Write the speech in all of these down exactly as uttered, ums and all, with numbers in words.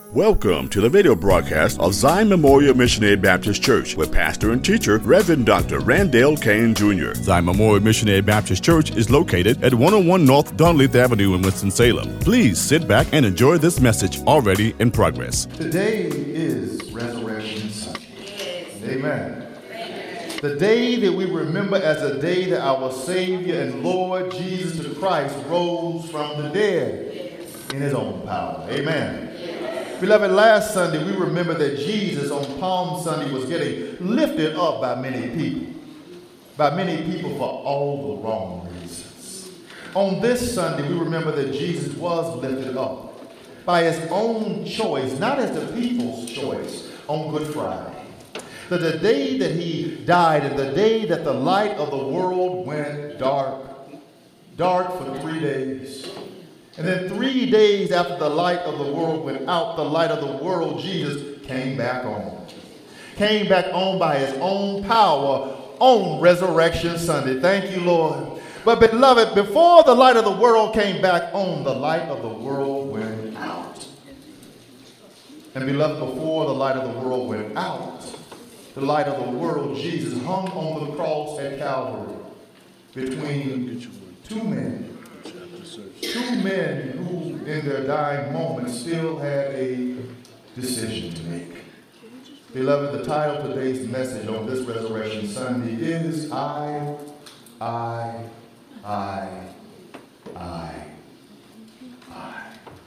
Welcome to the video broadcast of Zion Memorial Missionary Baptist Church with pastor and teacher Reverend Doctor Randall Kane Junior Zion Memorial Missionary Baptist Church is located at one oh one North Dunleith Avenue in Winston-Salem. Please sit back and enjoy this message already in progress. Today is Resurrection Sunday. Amen. The day that we remember as a day that our Savior and Lord Jesus the Christ rose from the dead in his own power. Amen. Beloved, last Sunday we remember that Jesus on Palm Sunday was getting lifted up by many people. By many people for all the wrong reasons. On this Sunday we remember that Jesus was lifted up by his own choice, not as the people's choice, on Good Friday. That the day that he died and the day that the light of the world went dark, dark for three days. And then three days after the light of the world went out, the light of the world, Jesus, came back on. Came back on by his own power on Resurrection Sunday. Thank you, Lord. But beloved, before the light of the world came back on, the light of the world went out. And beloved, before the light of the world went out, the light of the world, Jesus hung on the cross at Calvary between two men. Two men who, in their dying moments, still had a decision to make. Beloved, the title of today's message on this Resurrection Sunday is I, I, I, I, I.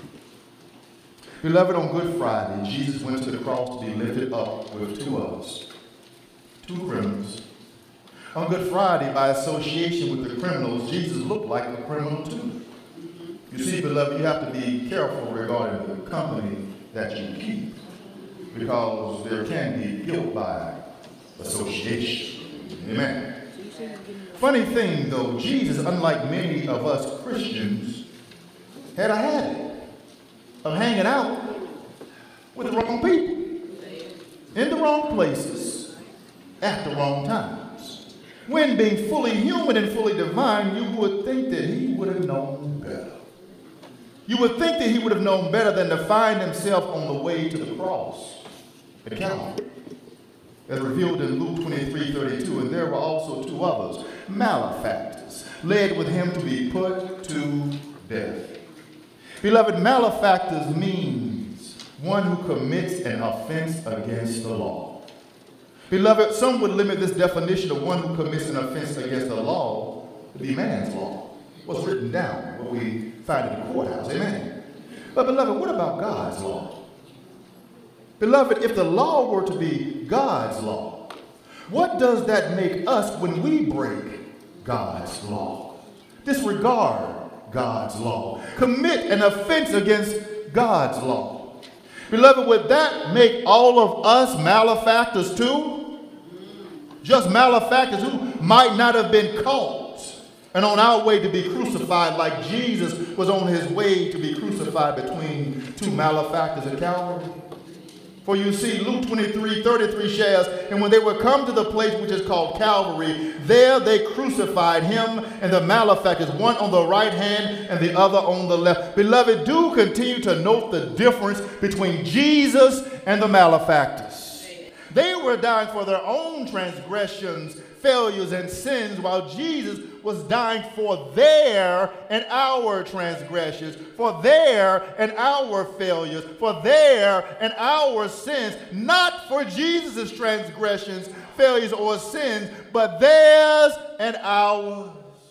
Beloved, on Good Friday, Jesus went to the cross to be lifted up with two others, two criminals. On Good Friday, by association with the criminals, Jesus looked like a criminal too. You see, beloved, you have to be careful regarding the company that you keep, because there can be guilt by association. Amen. Funny thing, though, Jesus, unlike many of us Christians, had a habit of hanging out with the wrong people, in the wrong places, at the wrong times. When being fully human and fully divine, you would think that he would have known better. You would think that he would have known better than to find himself on the way to the cross at Calvary, as revealed in Luke twenty-three thirty-two. And there were also two others, malefactors, led with him to be put to death. Beloved, malefactors means one who commits an offense against the law. Beloved, some would limit this definition of one who commits an offense against the law to be man's law. What's written down, what we find in the courthouse. Amen. But beloved, what about God's law? Beloved, if the law were to be God's law, what does that make us when we break God's law? Disregard God's law. Commit an offense against God's law. Beloved, would that make all of us malefactors too? Just malefactors who might not have been caught and on our way to be crucified, like Jesus was on his way to be crucified between two malefactors at Calvary. For you see, Luke twenty-three thirty-three shares, and when they were come to the place which is called Calvary, there they crucified him and the malefactors, one on the right hand and the other on the left. Beloved, do continue to note the difference between Jesus and the malefactors. They were dying for their own transgressions, failures, and sins, while Jesus was dying for their and our transgressions, for their and our failures, for their and our sins, not for Jesus' transgressions, failures, or sins, but theirs and ours.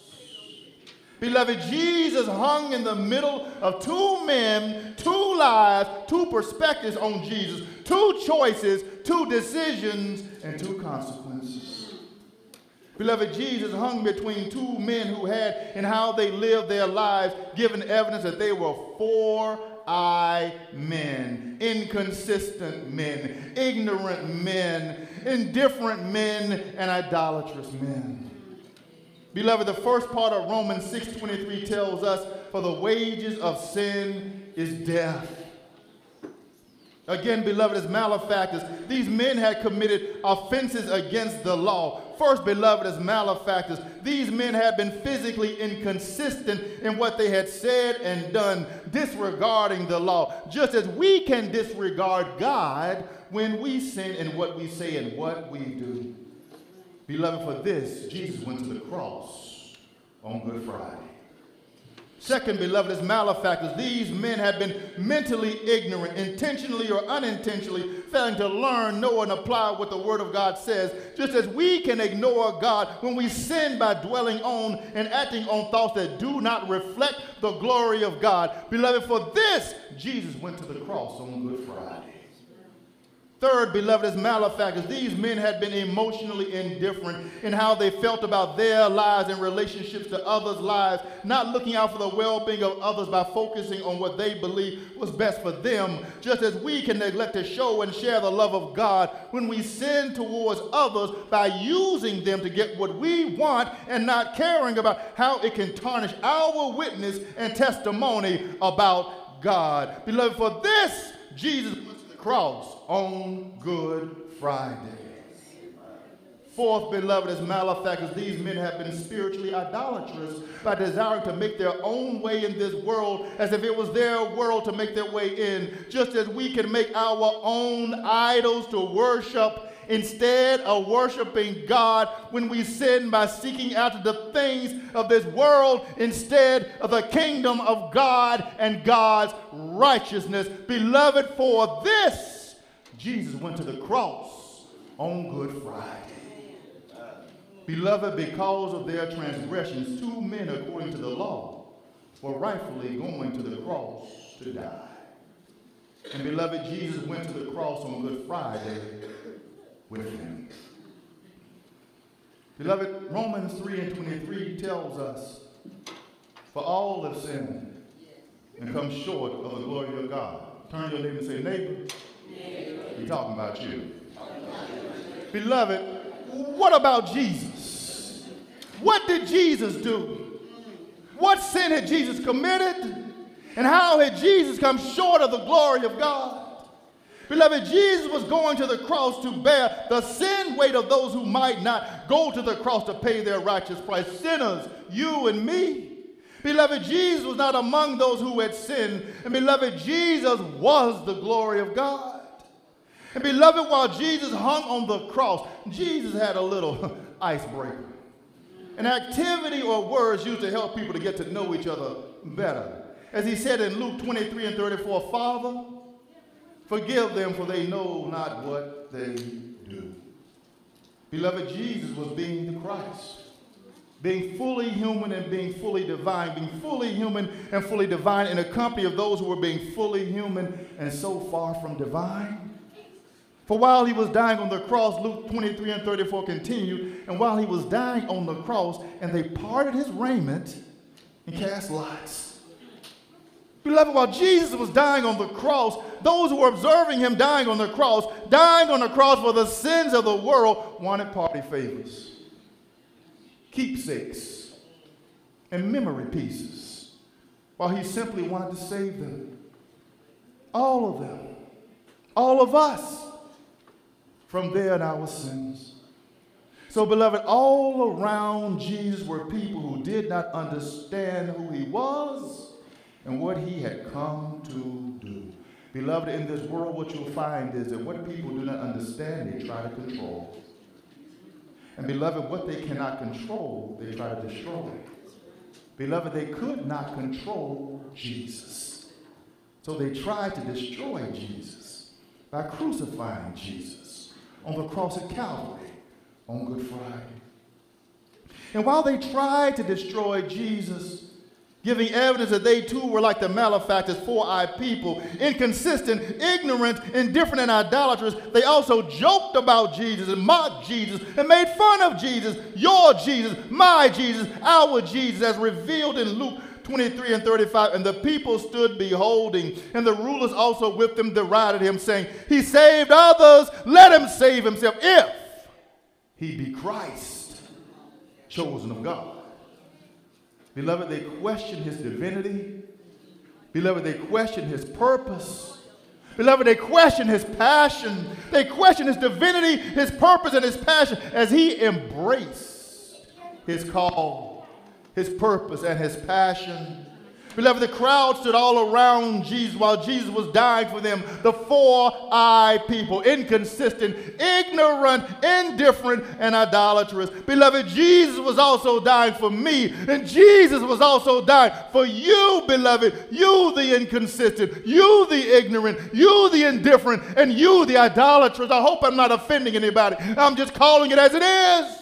Beloved, Jesus hung in the middle of two men, two lives, two perspectives on Jesus, two choices, two decisions, and two consequences. Beloved, Jesus hung between two men who had, in how they lived their lives, given evidence that they were four-eyed men, inconsistent men, ignorant men, indifferent men, and idolatrous men. Beloved, the first part of Romans six twenty-three tells us, for the wages of sin is death. Again, beloved, as malefactors, these men had committed offenses against the law. First, beloved, as malefactors, these men had been physically inconsistent in what they had said and done, disregarding the law, just as we can disregard God when we sin in what we say and what we do. Beloved, for this, Jesus went to the cross on Good Friday. Second, beloved, as malefactors, these men had been mentally ignorant, intentionally or unintentionally failing to learn, know, and apply what the Word of God says, just as we can ignore God when we sin by dwelling on and acting on thoughts that do not reflect the glory of God. Beloved, for this, Jesus went to the cross on Good Friday. Third, beloved, as malefactors, these men had been emotionally indifferent in how they felt about their lives and relationships to others' lives, not looking out for the well-being of others by focusing on what they believe was best for them, just as we can neglect to show and share the love of God when we sin towards others by using them to get what we want and not caring about how it can tarnish our witness and testimony about God. Beloved, for this, Jesus went to the cross on Good Friday. Fourth, beloved, as malefactors, these men have been spiritually idolatrous by desiring to make their own way in this world as if it was their world to make their way in, just as we can make our own idols to worship instead of worshiping God when we sin by seeking after the things of this world instead of the kingdom of God and God's righteousness. Beloved, for this, Jesus went to the cross on Good Friday. Beloved, because of their transgressions, two men, according to the law, were rightfully going to the cross to die. And beloved, Jesus went to the cross on Good Friday with him. Beloved, Romans three and twenty-three tells us, for all have sinned and come short of the glory of God. Turn to your neighbor and say, neighbor, neighbor. He's talking about you. Beloved, what about Jesus? What did Jesus do? What sin had Jesus committed? And how had Jesus come short of the glory of God? Beloved, Jesus was going to the cross to bear the sin weight of those who might not go to the cross to pay their righteous price. Sinners, you and me. Beloved, Jesus was not among those who had sinned. And beloved, Jesus was the glory of God. And beloved, while Jesus hung on the cross, Jesus had a little icebreaker. An activity or words used to help people to get to know each other better. As he said in Luke twenty-three and thirty-four, Father, forgive them, for they know not what they do. Beloved, Jesus was being the Christ. Being fully human and being fully divine. Being fully human and fully divine in a company of those who were being fully human and so far from divine. For while he was dying on the cross, Luke twenty-three and thirty-four continued, and while he was dying on the cross, and they parted his raiment and cast lots. Beloved, while Jesus was dying on the cross, those who were observing him dying on the cross, dying on the cross for the sins of the world, wanted party favors, keepsakes, and memory pieces, while he simply wanted to save them. All of them. All of us. From there in our sins. So, beloved, all around Jesus were people who did not understand who he was and what he had come to do. Beloved, in this world, what you'll find is that what people do not understand, they try to control. And beloved, what they cannot control, they try to destroy. Beloved, they could not control Jesus. So they tried to destroy Jesus by crucifying Jesus on the cross at Calvary on Good Friday. And while they tried to destroy Jesus, giving evidence that they too were like the malefactors, four-eyed people, inconsistent, ignorant, indifferent, and idolatrous, they also joked about Jesus and mocked Jesus and made fun of Jesus, your Jesus, my Jesus, our Jesus, as revealed in Luke twenty-three and thirty-five. And the people stood beholding, and the rulers also with them derided him, saying, he saved others, let him save himself, if he be Christ, chosen of God. Beloved, they questioned his divinity. Beloved, they questioned his purpose. Beloved, they question his passion. They question his divinity, his purpose, and his passion as he embraced his call, his purpose, and his passion. Beloved, the crowd stood all around Jesus while Jesus was dying for them. The four-eyed people, inconsistent, ignorant, indifferent, and idolatrous. Beloved, Jesus was also dying for me, and Jesus was also dying for you, beloved. You, the inconsistent, you, the ignorant, you, the indifferent, and you, the idolatrous. I hope I'm not offending anybody. I'm just calling it as it is.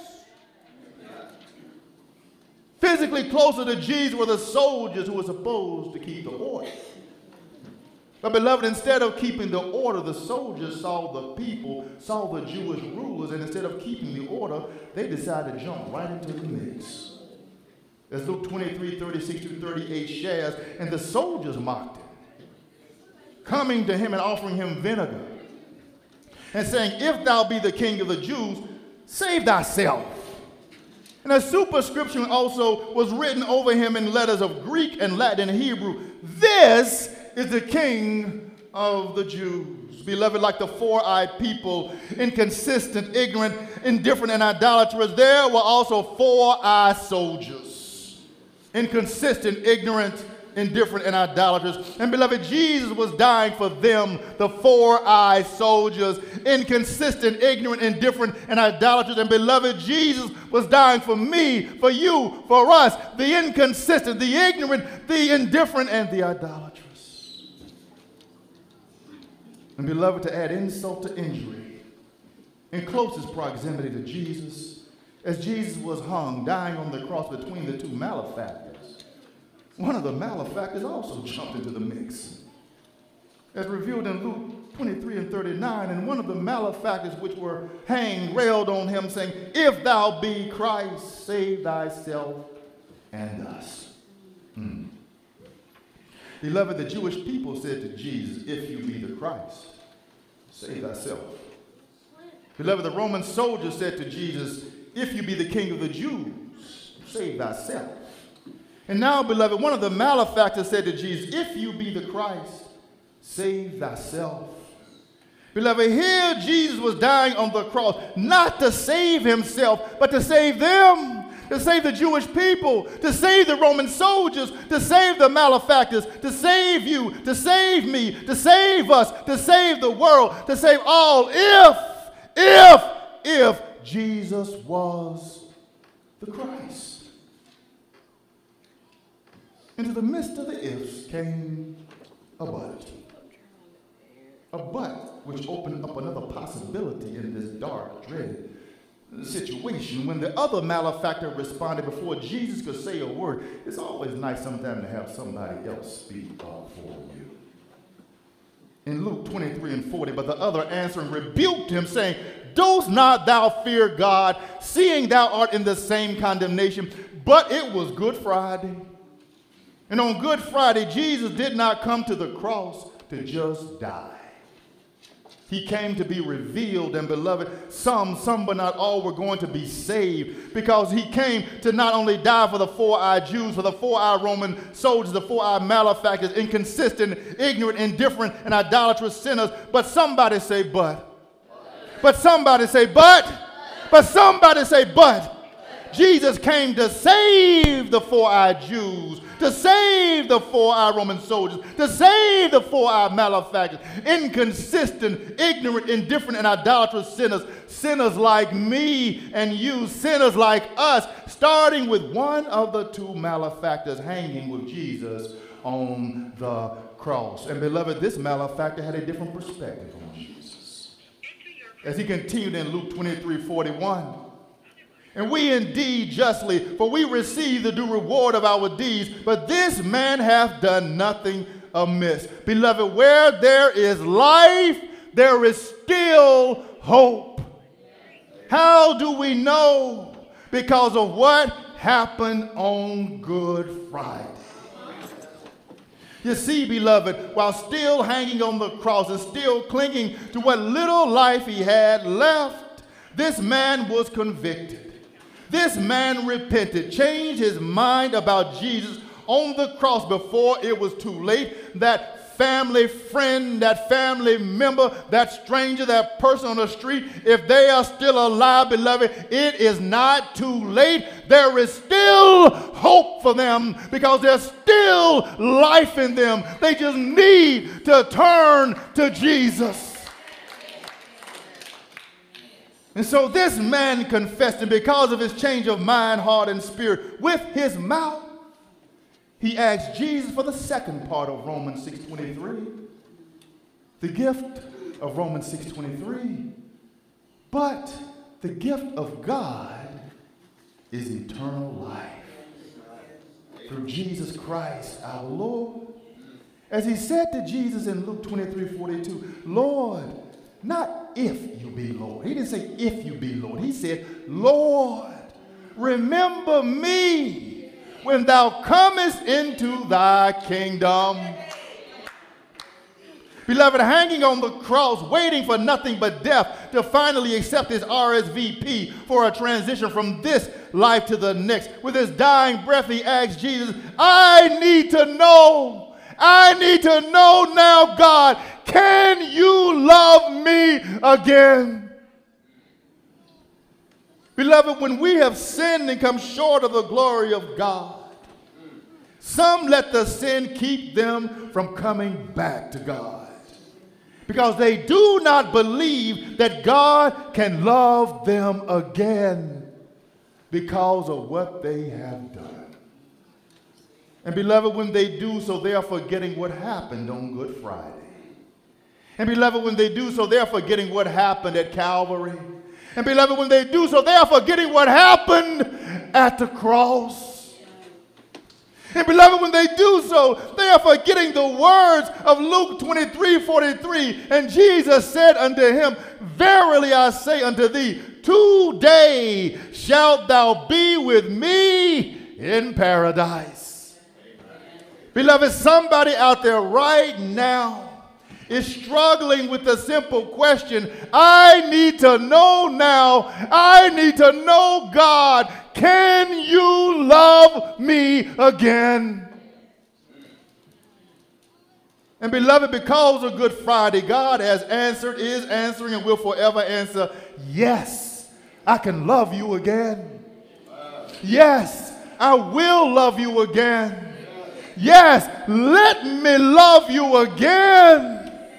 Physically closer to Jesus were the soldiers who were supposed to keep the order. But beloved, instead of keeping the order, the soldiers saw the people, saw the Jewish rulers, and instead of keeping the order, they decided to jump right into the mix. As Luke twenty-three, thirty-six through thirty-eight shares, and the soldiers mocked him, coming to him and offering him vinegar, and saying, "If thou be the king of the Jews, save thyself." And a superscription also was written over him in letters of Greek and Latin and Hebrew. "This is the King of the Jews." Beloved, like the four-eyed people, inconsistent, ignorant, indifferent, and idolatrous, there were also four-eyed soldiers, inconsistent, ignorant, indifferent, and idolatrous. And beloved, Jesus was dying for them, the four-eyed soldiers, inconsistent, ignorant, indifferent, and idolatrous. And beloved, Jesus was dying for me, for you, for us, the inconsistent, the ignorant, the indifferent, and the idolatrous. And beloved, to add insult to injury, in closest proximity to Jesus, as Jesus was hung, dying on the cross between the two malefactors, one of the malefactors also jumped into the mix. As revealed in Luke twenty-three and thirty-nine, and one of the malefactors which were hanged railed on him, saying, "If thou be Christ, save thyself and us." Hmm. Beloved, the Jewish people said to Jesus, "If you be the Christ, save thyself." Beloved, the Roman soldiers said to Jesus, "If you be the King of the Jews, save thyself." And now, beloved, one of the malefactors said to Jesus, "If you be the Christ, save thyself." Beloved, here Jesus was dying on the cross, not to save himself, but to save them, to save the Jewish people, to save the Roman soldiers, to save the malefactors, to save you, to save me, to save us, to save the world, to save all, if, if, if Jesus was the Christ. Into the midst of the ifs came a but. A but which opened up another possibility in this dark, dread situation. When the other malefactor responded before Jesus could say a word, it's always nice sometimes to have somebody else speak up for you. In Luke twenty-three and forty, but the other answering rebuked him, saying, "Dost not thou fear God, seeing thou art in the same condemnation?" But it was Good Friday. And on Good Friday, Jesus did not come to the cross to just die. He came to be revealed, and beloved, some, some but not all were going to be saved, because he came to not only die for the four-eyed Jews, for the four-eyed Roman soldiers, the four-eyed malefactors, inconsistent, ignorant, indifferent, and idolatrous sinners, but somebody say but. But somebody say but. But somebody say but. Jesus came to save the four-eyed Jews, to save the four-eyed Roman soldiers, to save the four-eyed malefactors, inconsistent, ignorant, indifferent, and idolatrous sinners, sinners like me and you, sinners like us, starting with one of the two malefactors hanging with Jesus on the cross. And beloved, this malefactor had a different perspective on Jesus. As he continued in Luke twenty-three forty-one, "And we indeed justly, for we receive the due reward of our deeds, but this man hath done nothing amiss." Beloved, where there is life, there is still hope. How do we know? Because of what happened on Good Friday. You see, beloved, while still hanging on the cross and still clinging to what little life he had left, this man was convicted. This man repented, changed his mind about Jesus on the cross before it was too late. That family friend, that family member, that stranger, that person on the street, if they are still alive, beloved, it is not too late. There is still hope for them because there's still life in them. They just need to turn to Jesus. And so this man confessed, and because of his change of mind, heart, and spirit, with his mouth, he asked Jesus for the second part of Romans six twenty-three. The gift of Romans six twenty-three. But the gift of God is eternal life through Jesus Christ our Lord. As he said to Jesus in Luke twenty-three forty-two, Lord, not if you be Lord. He didn't say if you be Lord. He said, Lord, remember me when thou comest into thy kingdom. Beloved, hanging on the cross, waiting for nothing but death to finally accept his R S V P for a transition from this life to the next. With his dying breath, he asked Jesus, I need to know, I need to know now, God, can you love me again? Beloved, when we have sinned and come short of the glory of God, some let the sin keep them from coming back to God because they do not believe that God can love them again because of what they have done. And beloved, when they do so, they are forgetting what happened on Good Friday. And beloved, when they do so, they are forgetting what happened at Calvary. And beloved, when they do so, they are forgetting what happened at the cross. And beloved, when they do so, they are forgetting the words of Luke twenty-three forty-three. And Jesus said unto him, verily I say unto thee, today shalt thou be with me in paradise. Amen. Beloved, somebody out there right now is struggling with the simple question, I need to know now, I need to know, God, can you love me again? And beloved, because of Good Friday, God has answered, is answering, and will forever answer, yes, I can love you again. Yes, I will love you again. Yes, let me love you again.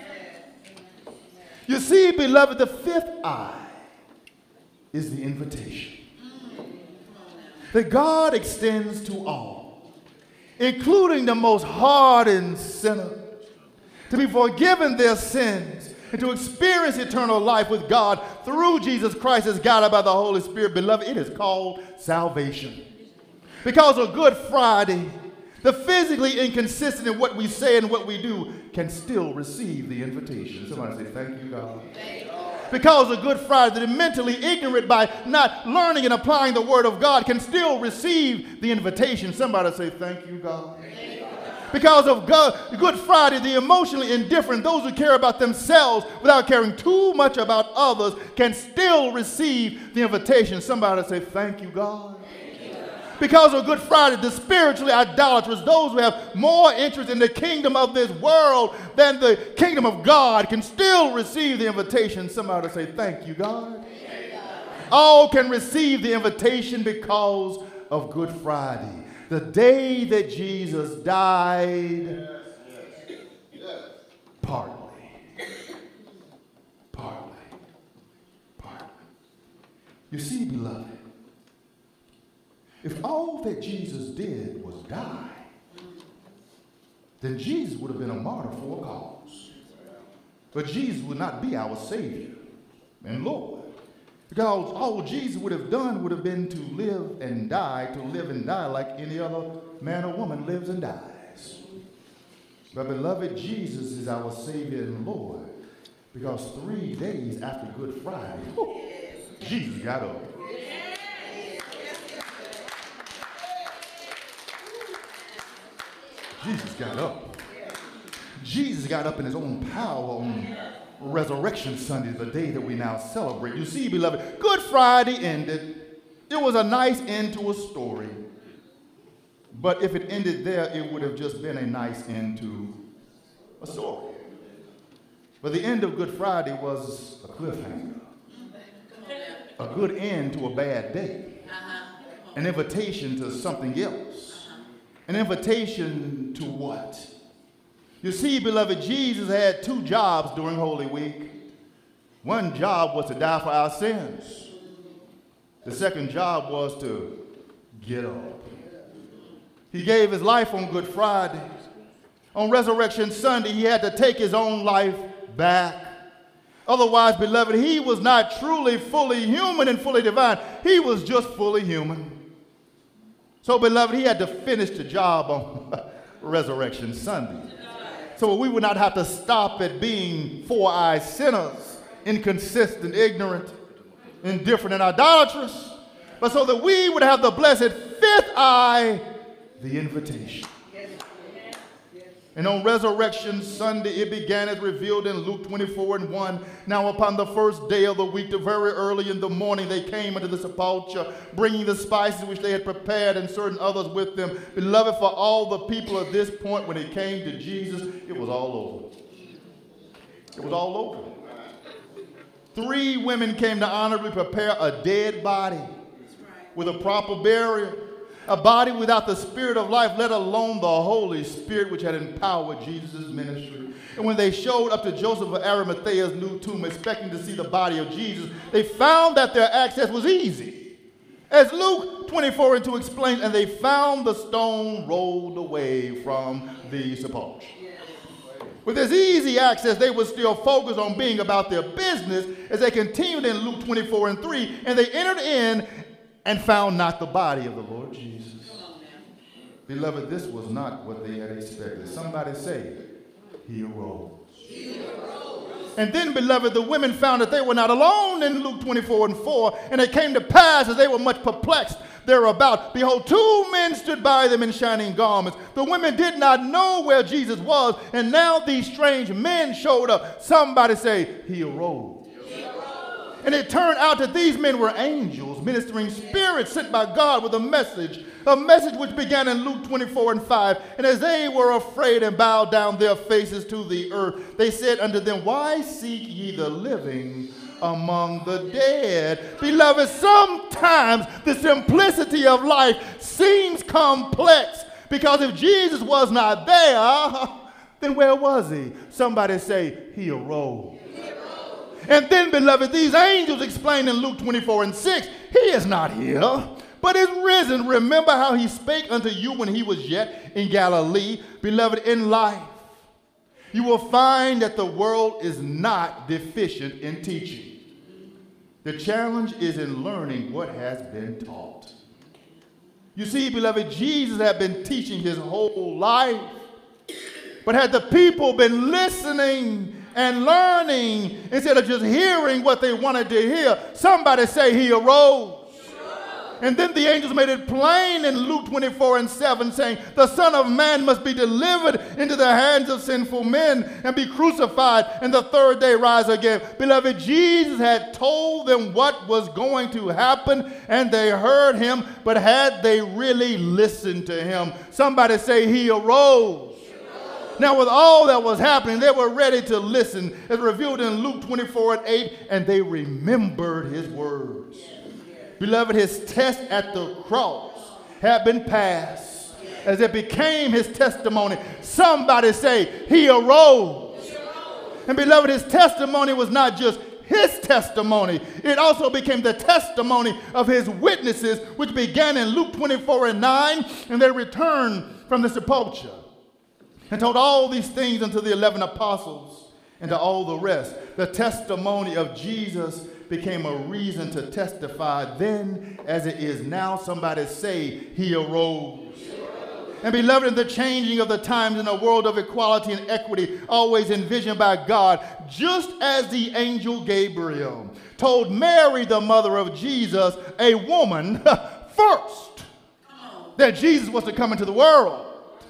You see, beloved, the fifth I is the invitation that God extends to all, including the most hardened sinner, to be forgiven their sins and to experience eternal life with God through Jesus Christ as guided by the Holy Spirit. Beloved, it is called salvation. Because of Good Friday, the physically inconsistent in what we say and what we do can still receive the invitation. Somebody say, thank you, God. Thank you. Because of Good Friday, the mentally ignorant by not learning and applying the word of God can still receive the invitation. Somebody say, thank you, God. Thank you, God. Because of God, Good Friday, the emotionally indifferent, those who care about themselves without caring too much about others, can still receive the invitation. Somebody say, thank you, God. Because of Good Friday, the spiritually idolatrous, those who have more interest in the kingdom of this world than the kingdom of God, can still receive the invitation. Somebody say, thank you, God. Thank you, God. All can receive the invitation because of Good Friday, the day that Jesus died. Yes, yes, yes. Partly. Partly. Partly. You see, beloved, if all that Jesus did was die, then Jesus would have been a martyr for a cause. But Jesus would not be our Savior and Lord. Because all Jesus would have done would have been to live and die, to live and die like any other man or woman lives and dies. But beloved, Jesus is our Savior and Lord. Because three days after Good Friday, whoo, Jesus got up. Jesus got up. Jesus got up in his own power on Resurrection Sunday, the day that we now celebrate. You see, beloved, Good Friday ended. It was a nice end to a story. But if it ended there, it would have just been a nice end to a story. But the end of Good Friday was a cliffhanger. A good end to a bad day. An invitation to something else. An invitation to what? You see, beloved, Jesus had two jobs during Holy Week. One job was to die for our sins. The second job was to get up. He gave his life on Good Friday. On Resurrection Sunday, he had to take his own life back. Otherwise, beloved, he was not truly fully human and fully divine. He was just fully human. So, beloved, he had to finish the job on Resurrection Sunday. So we would not have to stop at being four-eyed sinners, inconsistent, ignorant, indifferent, and idolatrous, but so that we would have the blessed fifth eye, the invitation. And on Resurrection Sunday, it began as revealed in Luke twenty-four and one. Now upon the first day of the week, very early in the morning, they came into the sepulchre, bringing the spices which they had prepared and certain others with them. Beloved, for all the people at this point, when it came to Jesus, it was all over. It was all over. Three women came to honorably prepare a dead body with a proper burial. A body without the Spirit of life, let alone the Holy Spirit, which had empowered Jesus' ministry. And when they showed up to Joseph of Arimathea's new tomb, expecting to see the body of Jesus, they found that their access was easy. As Luke twenty-four and two explains, and they found the stone rolled away from the sepulchre. With this easy access, they were still focused on being about their business as they continued in Luke twenty-four and three, and they entered in and found not the body of the Lord Jesus. Beloved, this was not what they had expected. Somebody say, he arose. He arose. And then, beloved, the women found that they were not alone in Luke twenty-four and four, and it came to pass as they were much perplexed thereabout. Behold, two men stood by them in shining garments. The women did not know where Jesus was, and now these strange men showed up. Somebody say, he arose. And it turned out that these men were angels, ministering spirits sent by God with a message, a message which began in Luke twenty-four and five. And as they were afraid and bowed down their faces to the earth, they said unto them, why seek ye the living among the dead? Beloved, sometimes the simplicity of life seems complex, because if Jesus was not there, then where was he? Somebody say, he arose. And then, beloved, these angels explain in Luke twenty-four and six, he is not here, but is risen. Remember how he spake unto you when he was yet in Galilee. Beloved, in life, you will find that the world is not deficient in teaching. The challenge is in learning what has been taught. You see, beloved, Jesus had been teaching his whole life, but had the people been listening and learning instead of just hearing what they wanted to hear? Somebody say, he arose. And then the angels made it plain in Luke twenty-four and seven, saying, the Son of Man must be delivered into the hands of sinful men and be crucified, and the third day rise again. Beloved, Jesus had told them what was going to happen, and they heard him, but had they really listened to him? Somebody say, he arose. Now, with all that was happening, they were ready to listen, as revealed in Luke twenty-four and eight, and they remembered his words. Yeah. Yeah. Beloved, his test at the cross had been passed, as it became his testimony. Somebody say, he arose. He arose. And beloved, his testimony was not just his testimony. It also became the testimony of his witnesses, which began in Luke twenty-four and nine, and they returned from the sepulchre and told all these things unto the eleven apostles and to all the rest. The testimony of Jesus became a reason to testify then as it is now. Somebody say, he arose. He arose. And beloved, in the changing of the times in a world of equality and equity, always envisioned by God, just as the angel Gabriel told Mary, the mother of Jesus, a woman, first, that Jesus was to come into the world,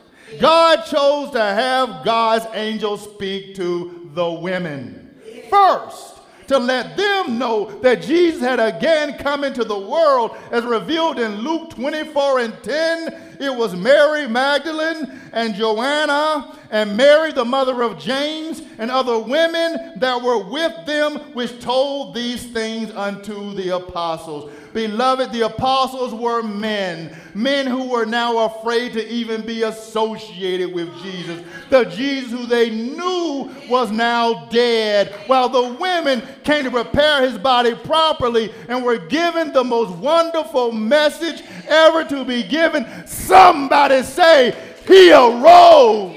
God chose to have God's angels speak to the women first, to let them know that Jesus had again come into the world, as revealed in Luke twenty-four and ten. it was Mary Magdalene and Joanna and Mary, the mother of James, and other women that were with them, which told these things unto the apostles. Beloved, the apostles were men, men who were now afraid to even be associated with Jesus. The Jesus who they knew was now dead, while the women came to prepare his body properly and were given the most wonderful message ever to be given. Somebody say, he arose.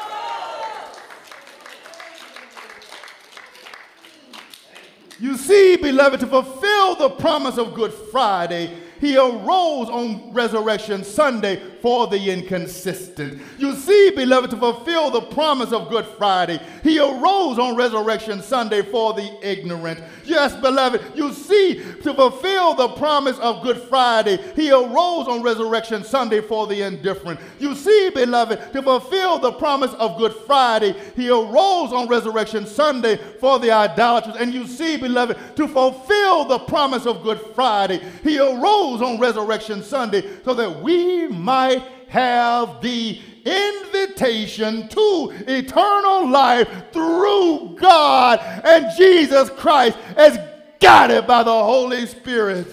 You see, beloved, to fulfill the promise of Good Friday, he arose on Resurrection Sunday for the inconsistent. You see, beloved, to fulfill the promise of Good Friday, he arose on Resurrection Sunday for the ignorant. Yes, beloved, you see, to fulfill the promise of Good Friday, he arose on Resurrection Sunday for the indifferent. You see, beloved, to fulfill the promise of Good Friday, he arose on Resurrection Sunday for the idolaters. And you see, beloved, to fulfill the promise of Good Friday, he arose on Resurrection Sunday so that we might have the invitation to eternal life through God and Jesus Christ as guided by the Holy Spirit.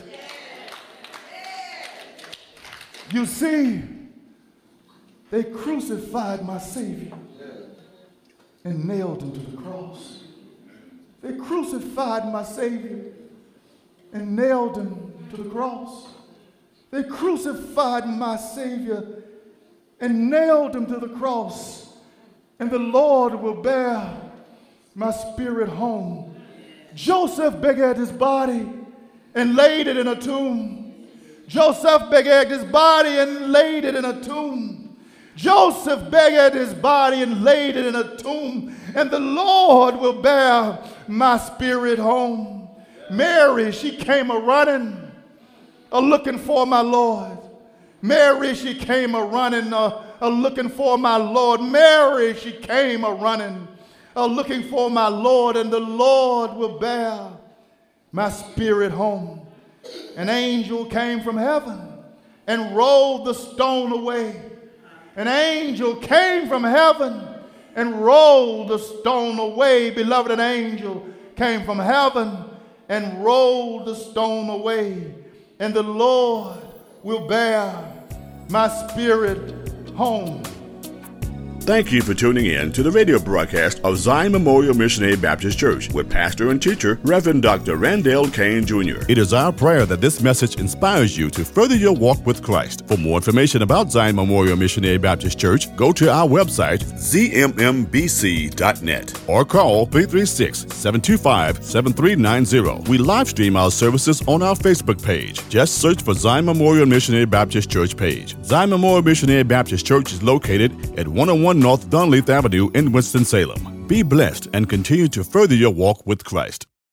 You see, they crucified my Savior and nailed him to the cross. They crucified my Savior and nailed him to the cross. They crucified my Savior and nailed him to the cross. And the Lord will bear my spirit home. Joseph begat his body and laid it in a tomb. Joseph begat his body and laid it in a tomb. Joseph begat his body and laid it in a tomb. And the Lord will bear my spirit home. Mary, she came a-running, a-looking for my Lord. Mary, she came a-running, a, a-looking for my Lord. Mary, she came a-running, a-looking for my Lord. And the Lord will bear my spirit home. An angel came from heaven and rolled the stone away. An angel came from heaven and rolled the stone away. Beloved, an angel came from heaven and rolled the stone away. And the Lord will bear my spirit home. Thank you for tuning in to the radio broadcast of Zion Memorial Missionary Baptist Church with pastor and teacher, Reverend Doctor Randall Kane Junior It is our prayer that this message inspires you to further your walk with Christ. For more information about Zion Memorial Missionary Baptist Church, go to our website, z m m b c dot net, or call three three six, seven two five, seven three nine zero. We live stream our services on our Facebook page. Just search for Zion Memorial Missionary Baptist Church page. Zion Memorial Missionary Baptist Church is located at one oh one North Dunleith Avenue in Winston-Salem. Be blessed and continue to further your walk with Christ.